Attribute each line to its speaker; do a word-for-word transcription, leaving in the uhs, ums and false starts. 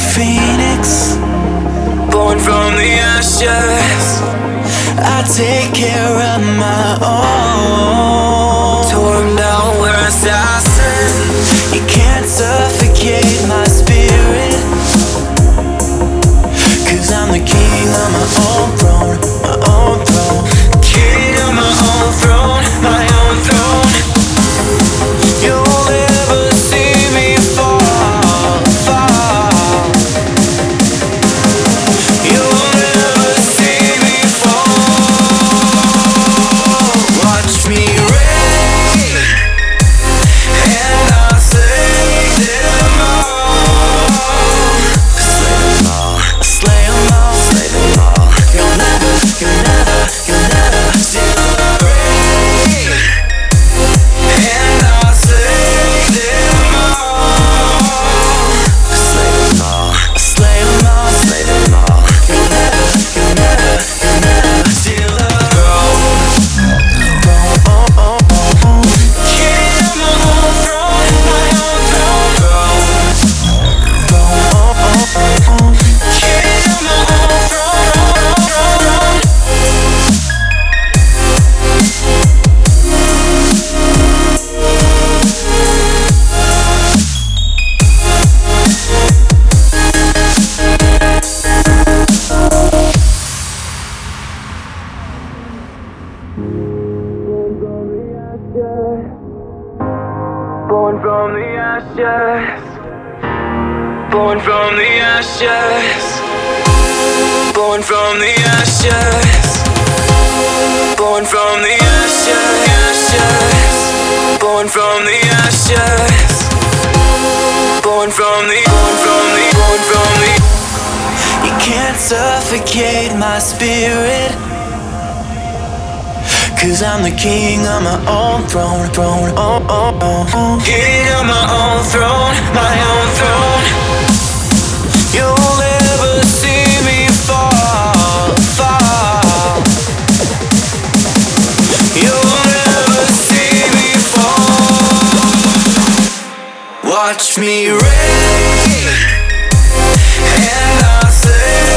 Speaker 1: phoenix, born from the ashes. I take care of my own. Torn down, we're assassins. You can't suffocate my spirit, 'cause I'm the king of my own throne, my own throne. King of my own throne, my own throne. You'll never see me fall, fall. You'll never see me fall. Watch me reign, and I'll slay them all. Slay them all, slay them all, slay them all. You'll never, you'll never, you'll never see me reign, and I'll slay them all. Slay them all, slay them all, slay them all. You'll never, you'll never, you'll never see the throne. Throne, oh, oh, oh, oh. King of my own throne, my own throne. Throne, throne, oh, oh, oh, oh. King of my own throne, throne. Born from the ashes, born from the ashes, born from the ashes, born from the ashes, ashes, born from the ashes, born from the, born from the, born from the. You can't suffocate my spirit, 'cause I'm the king of my own throne, throne, oh, oh, oh, oh. King of my own throne, my own throne. You'll never see me fall, fall. You'll never see me fall. Watch me reign, and I'll say